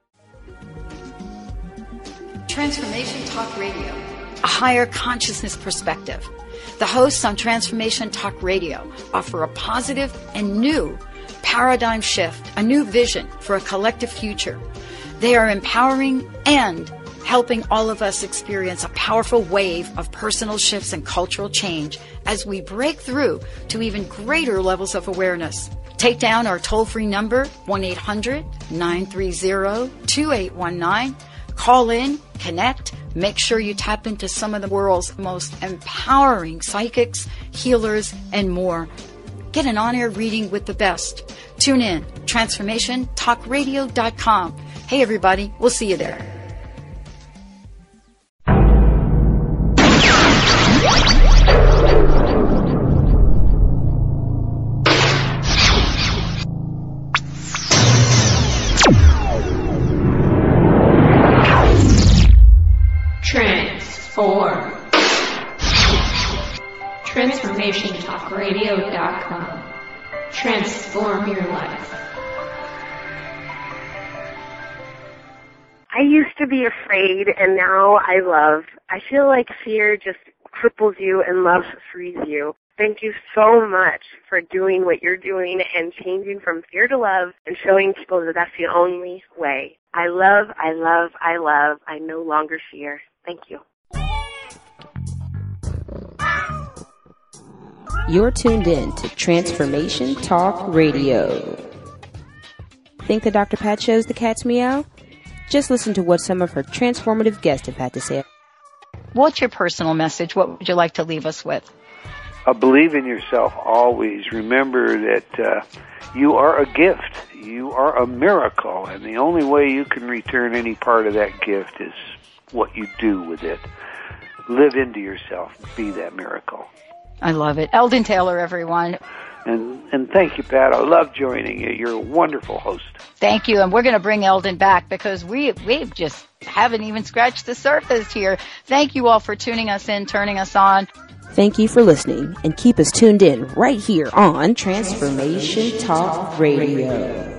Transformation Talk Radio, a higher consciousness perspective. The hosts on Transformation Talk Radio offer a positive and new paradigm shift, a new vision for a collective future. They are empowering and helping all of us experience a powerful wave of personal shifts and cultural change as we break through to even greater levels of awareness. Take down our toll-free number, one eight hundred nine three zero two eight one nine. Call in, connect, make sure you tap into some of the world's most empowering psychics, healers, and more. Get an on-air reading with the best. Tune in, transformation talk radio dot com. Hey, everybody, we'll see you there. Transform. transformation talk radio dot com. Transform your life. I used to be afraid, and now I love. I feel like fear just cripples you and love frees you. Thank you so much for doing what you're doing and changing from fear to love and showing people that that's the only way. I love, I love, I love. I no longer fear. Thank you. You're tuned in to Transformation Talk Radio. Think the Doctor Pat Show's the cat's meow? Just listen to what some of her transformative guests have had to say. What's your personal message? What would you like to leave us with? Uh, believe in yourself always. Remember that uh, you are a gift. You are a miracle, and the only way you can return any part of that gift is what you do with it. Live into yourself. Be that miracle. I love it. Eldon Taylor, everyone. And and thank you, Pat. I love joining you. You're a wonderful host. Thank you. And we're going to bring Eldon back because we we just haven't even scratched the surface here. Thank you all for tuning us in, turning us on. Thank you for listening, and keep us tuned in right here on Transformation Talk Radio.